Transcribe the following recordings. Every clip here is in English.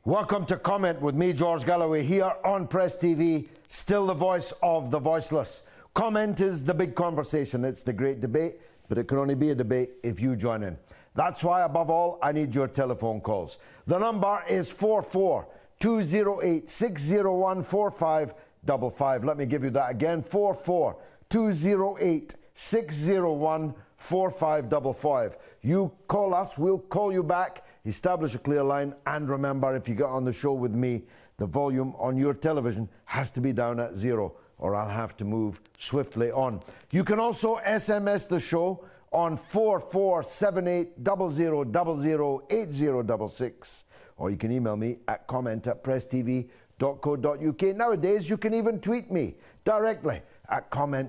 Welcome to Comment with me, George Galloway, here on Press TV, still the voice of the voiceless. Comment is the big conversation. It's the great debate, but it can only be a debate if you join in. That's why, above all, I need your telephone calls. The number is 44-208-601-4555. Let me give you that again, 44-208-601-4555. You call us, we'll call you back. Establish a clear line, and remember, if you get on the show with me, the volume on your television has to be down at 0, or I'll have to move swiftly on. You can also SMS the show on 447800008066, or you can email me at comment@presstv.co.uk. Nowadays, you can even tweet me directly at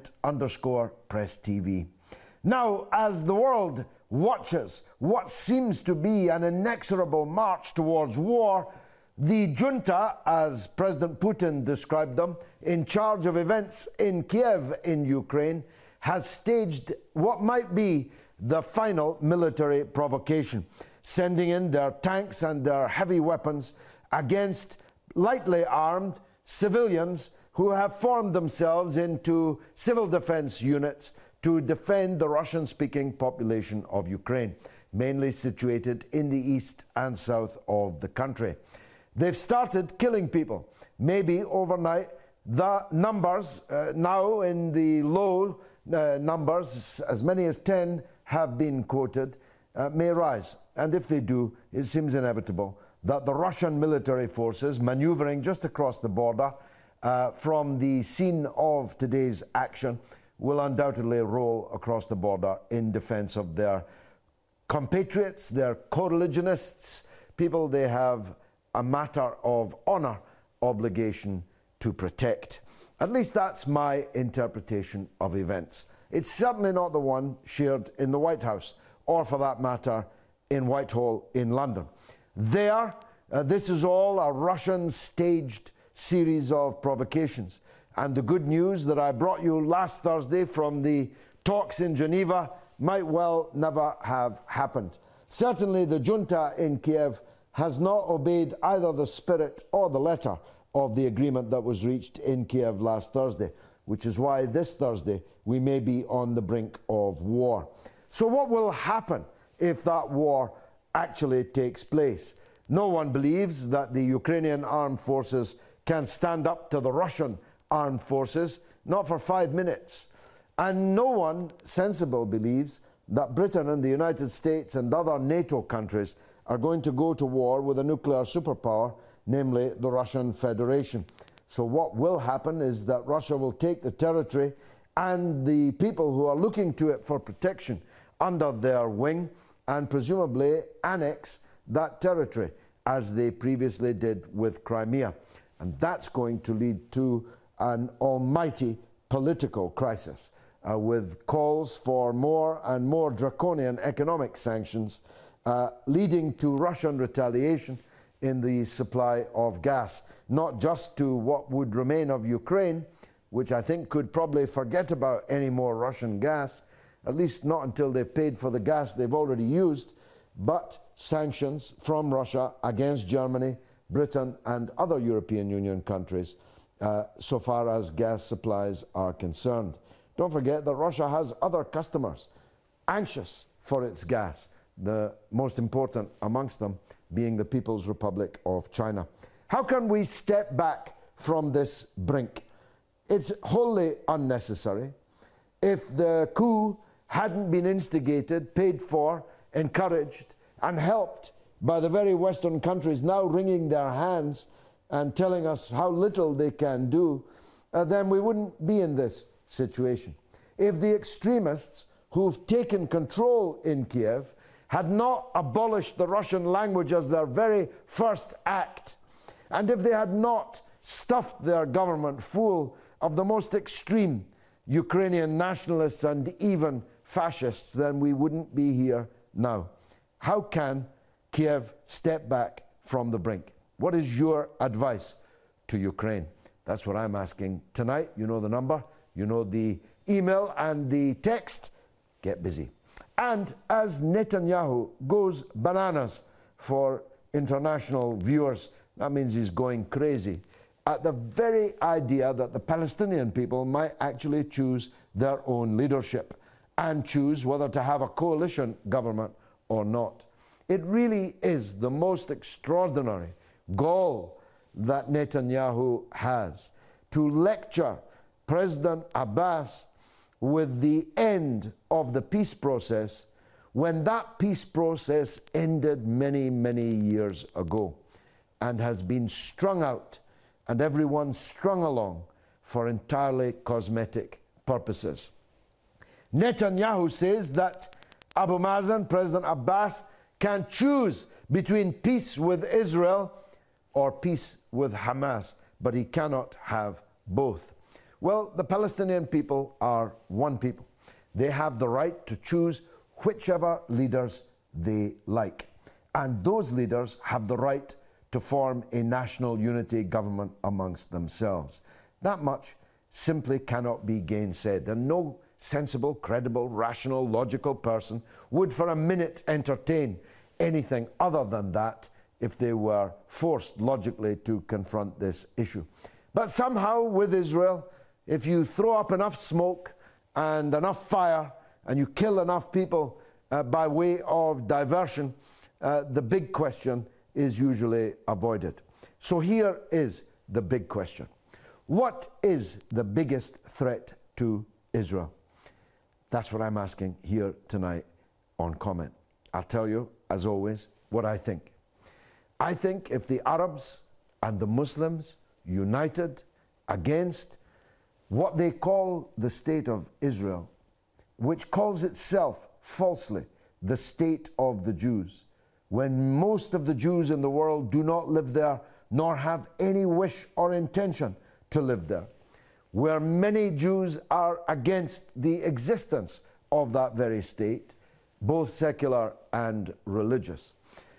comment_presstv. Now, as the world watches what seems to be an inexorable march towards war, the junta, as President Putin described them, in charge of events in Kiev in Ukraine, has staged what might be the final military provocation, sending in their tanks and their heavy weapons against lightly armed civilians who have formed themselves into civil defense units to defend the Russian-speaking population of Ukraine, mainly situated in the east and south of the country. They've started killing people. Maybe overnight, the numbers, now in the low numbers, as many as 10 have been quoted, may rise. And if they do, it seems inevitable that the Russian military forces, maneuvering just across the border from the scene of today's action, will undoubtedly roll across the border in defense of their compatriots, their co-religionists, people they have a matter of honor obligation to protect. At least that's my interpretation of events. It's certainly not the one shared in the White House, or for that matter, in Whitehall in London. There, this is all a Russian staged series of provocations. And the good news that I brought you last Thursday from the talks in Geneva might well never have happened. Certainly the junta in Kiev has not obeyed either the spirit or the letter of the agreement that was reached in Kiev last Thursday, which is why this Thursday we may be on the brink of war. So what will happen if that war actually takes place? No one believes that the Ukrainian armed forces can stand up to the Russian armed forces, not for 5 minutes. And no one sensible believes that Britain and the United States and other NATO countries are going to go to war with a nuclear superpower, namely the Russian Federation. So what will happen is that Russia will take the territory and the people who are looking to it for protection under their wing and presumably annex that territory, as they previously did with Crimea. And that's going to lead to an almighty political crisis, with calls for more and more draconian economic sanctions, leading to Russian retaliation in the supply of gas, not just to what would remain of Ukraine, which I think could probably forget about any more Russian gas, at least not until they've paid for the gas they've already used, but sanctions from Russia against Germany, Britain, and other European Union countries, so far as gas supplies are concerned. Don't forget that Russia has other customers anxious for its gas, the most important amongst them being the People's Republic of China. How can we step back from this brink? It's wholly unnecessary. If the coup hadn't been instigated, paid for, encouraged, and helped by the very Western countries now wringing their hands and telling us how little they can do, then we wouldn't be in this situation. If the extremists who've taken control in Kiev had not abolished the Russian language as their very first act, and if they had not stuffed their government full of the most extreme Ukrainian nationalists and even fascists, then we wouldn't be here now. How can Kiev step back from the brink? What is your advice to Ukraine? That's what I'm asking tonight. You know the number, you know the email and the text. Get busy. And as Netanyahu goes bananas for international viewers That means he's going crazy at the very idea that the Palestinian people might actually choose their own leadership and choose whether to have a coalition government or not. It really is the most extraordinary gall that Netanyahu has to lecture President Abbas with the end of the peace process when that peace process ended many, many years ago and has been strung out and everyone strung along for entirely cosmetic purposes. Netanyahu says that Abu Mazen, President Abbas, can choose between peace with Israel or peace with Hamas, but he cannot have both. Well, the Palestinian people are one people. They have the right to choose whichever leaders they like. And those leaders have the right to form a national unity government amongst themselves. That much simply cannot be gainsaid. And no sensible, credible, rational, logical person would for a minute entertain anything other than that if they were forced logically to confront this issue. But somehow with Israel, if you throw up enough smoke and enough fire and you kill enough people by way of diversion, the big question is usually avoided. So here is the big question. What is the biggest threat to Israel? That's what I'm asking here tonight on Comment. I'll tell you, as always, what I think. I think if the Arabs and the Muslims united against what they call the State of Israel, which calls itself falsely the State of the Jews, when most of the Jews in the world do not live there nor have any wish or intention to live there, where many Jews are against the existence of that very state, both secular and religious.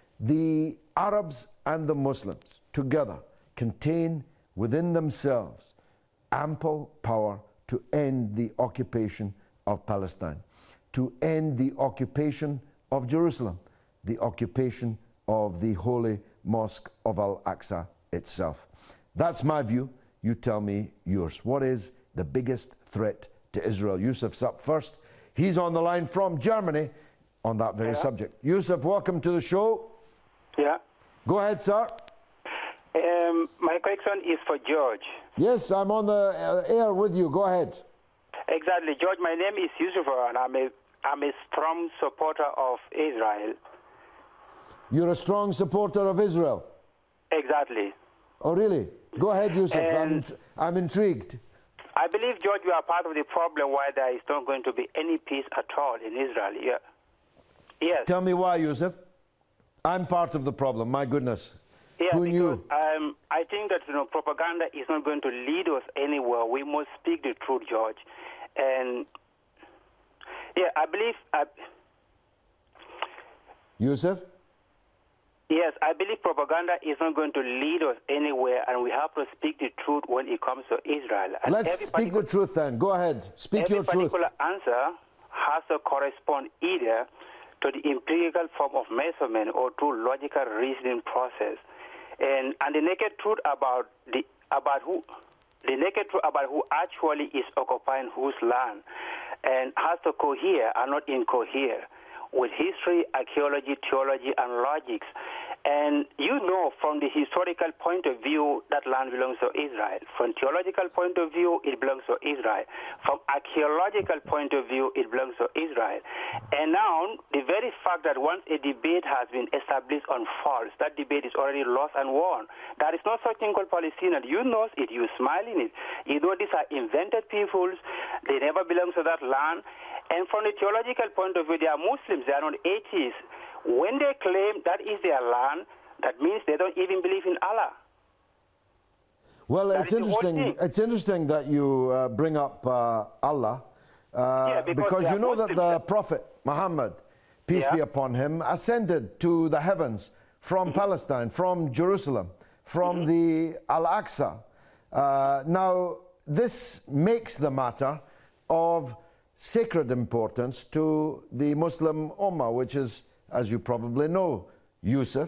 The Arabs and the Muslims together contain within themselves ample power to end the occupation of Palestine, to end the occupation of Jerusalem, the occupation of the holy mosque of Al-Aqsa itself. That's my view. You tell me yours. What is the biggest threat to Israel? Yusuf's up first. He's on the line from Germany on that very subject. Yusuf, welcome to the show. Yeah. Go ahead, sir. My question is for George. Yes, I'm on the air with you. Go ahead. Exactly. George, my name is Yusuf, and I'm a strong supporter of Israel. You're a strong supporter of Israel? Exactly. Oh, really? Go ahead, Yusuf. I'm intrigued. I believe, George, you are part of the problem why there is not going to be any peace at all in Israel. Yeah. Yes. Tell me why, Yusuf. I'm part of the problem, my goodness. Yeah, Who because knew? I think that propaganda is not going to lead us anywhere. We must speak the truth, George. And yeah, I believe. Yusuf? Yes, I believe propaganda is not going to lead us anywhere, and we have to speak the truth when it comes to Israel. And let's speak the truth then. Go ahead. Speak your truth. Every particular answer has to correspond either to the empirical form of measurement or to logical reasoning process. And the naked truth about who actually is occupying whose land and has to cohere and not incohere with history, archaeology, theology, and logics. And you know, from the historical point of view, that land belongs to Israel. From theological point of view, it belongs to Israel. From archaeological point of view, it belongs to Israel. And now, the very fact that once a debate has been established on false, that debate is already lost and won. There is no such thing called Palestinian. You know it. You smile in it. You know these are invented peoples. They never belong to that land. And from the theological point of view, they are Muslims. They are not atheists. When they claim that is their land, that means they don't even believe in Allah. Well, it's interesting. It's interesting that you bring up Allah, because you know that the Prophet Muhammad, peace be upon him, ascended to the heavens from Palestine, from Jerusalem, from the Al-Aqsa. Now, this makes the matter of sacred importance to the Muslim Ummah, which is, as you probably know, Yusuf,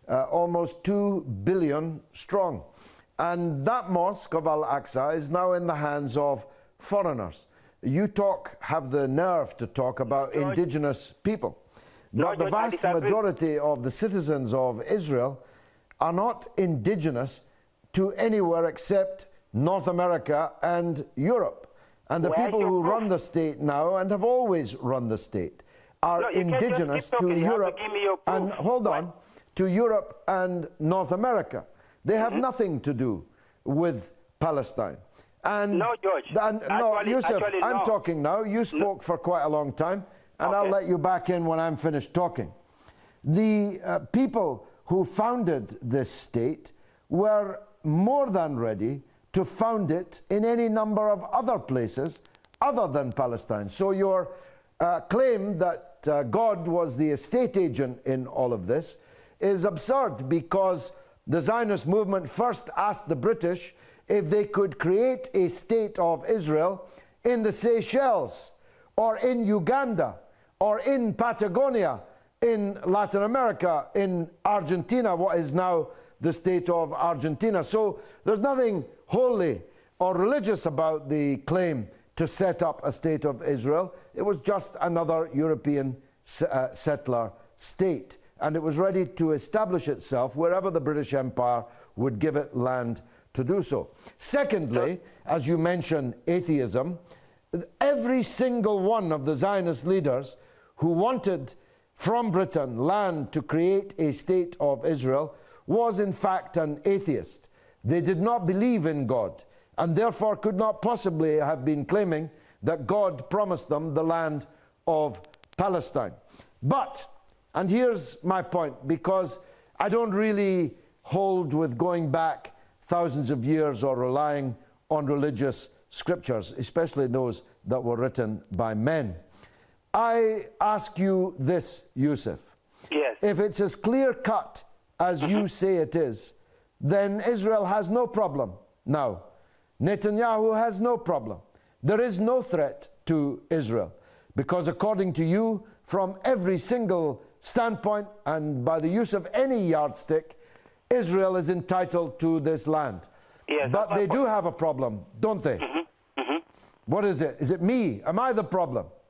almost 2 billion strong. And that mosque of Al-Aqsa is now in the hands of foreigners. You have the nerve to talk about indigenous people. But the vast majority of the citizens of Israel are not indigenous to anywhere except North America and Europe. And the people who run the state now, and have always run the state, are indigenous to Europe and, hold on, to Europe and North America. They have nothing to do with Palestine. And no, George. No, Yusuf, I'm talking now. You spoke for quite a long time, and I'll let you back in when I'm finished talking. The people who founded this state were more than ready to found it in any number of other places other than Palestine. So your claim that God was the estate agent in all of this is absurd, because the Zionist movement first asked the British if they could create a state of Israel in the Seychelles, or in Uganda, or in Patagonia, in Latin America, in Argentina, what is now the state of Argentina. So there's nothing holy or religious about the claim to set up a state of Israel. It was just another European settler state, and it was ready to establish itself wherever the British Empire would give it land to do so. Secondly, as you mentioned, atheism. Every single one of the Zionist leaders who wanted from Britain land to create a state of Israel was in fact an atheist. They did not believe in God, and therefore could not possibly have been claiming that God promised them the land of Palestine. But, and here's my point, because I don't really hold with going back thousands of years or relying on religious scriptures, especially those that were written by men. I ask you this, Yusuf. Yes. If it's as clear-cut as you say it is, then Israel has no problem now. Netanyahu has no problem. There is no threat to Israel, because according to you, from every single standpoint and by the use of any yardstick, Israel is entitled to this land. Yes, but they do have a problem, don't they? What is it? Is it me? Am I the problem?